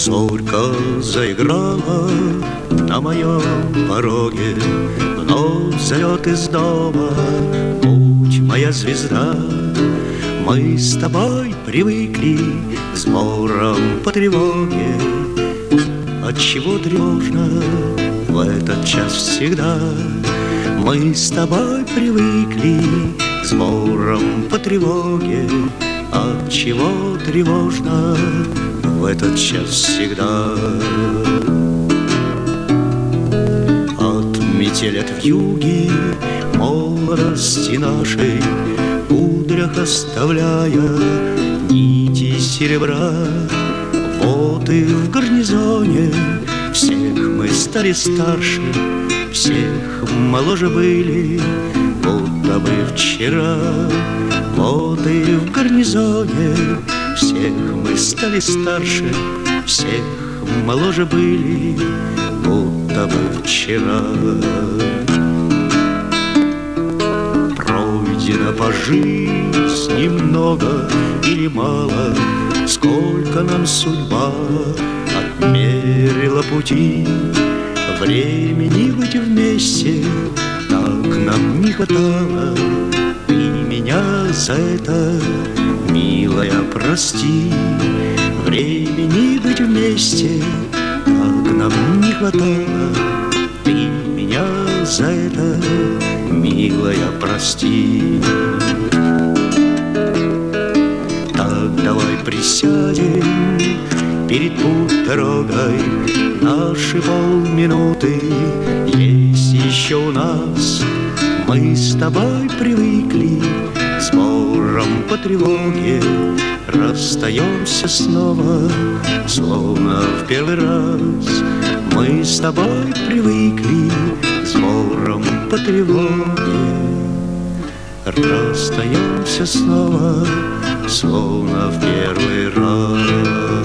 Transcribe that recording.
Зорька заиграла на моем пороге, вновь зовет из дома: будь моя звезда. Мы с тобой привыкли к сборам по тревоге. Отчего тревожно в этот час всегда? Мы с тобой привыкли к сборам по тревоге. Отчего тревожно в этот час всегда? От метели, от вьюги, молодости нашей, в кудрях оставляя нити серебра. Вот и в гарнизоне всех мы стали старше, всех моложе были, будто бы вчера. Вот и в гарнизоне всех мы стали старше, всех моложе были, будто бы вчера. Пройдено по жизни много или мало, сколько нам судьба отмерила пути. Времени быть вместе так нам не хватало. Ты меня за это, милая, прости. Времени быть вместе так нам не хватало. Ты меня за это, милая, прости. Так давай присядем перед путь дорогой, наши полминуты есть еще у нас. Мы с тобой привыкли к сборам по тревоге, расстаемся снова, словно в первый раз. Мы с тобой привыкли к сборам по тревоге, расстаемся снова, словно в первый раз.